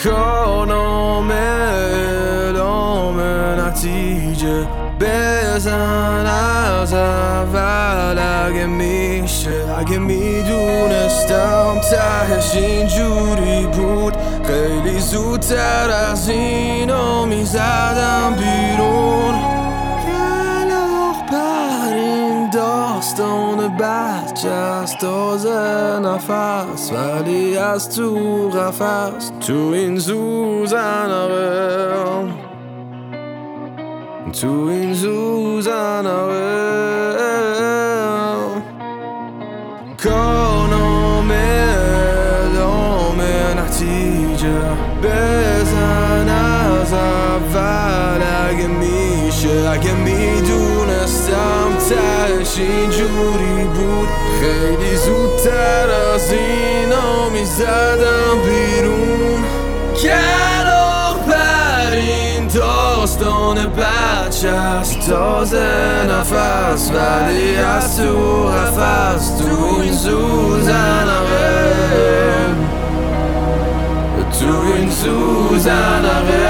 کارنامه اعلام نتیجه بزن از اول اگه میشه. اگه میدونستم تهش اینجوری بود خیلی زودتر از اینو میزدم بیرون. کلاغ پر این داستان بچه است، تازه نفس ولی از تو قفس، تو این زوزنه، تو این زوزنه. کارنامه اعلام نتیجه بزن از اول اگه میشه. اگه میدونستم تهش اینجوری بود خیلی زودتر از اینا میزدم بیرون. کلاغ پر این داستان بچه است، تازه نفس ولی از تو قفس، تو این زوزنه، تو این زوزنه.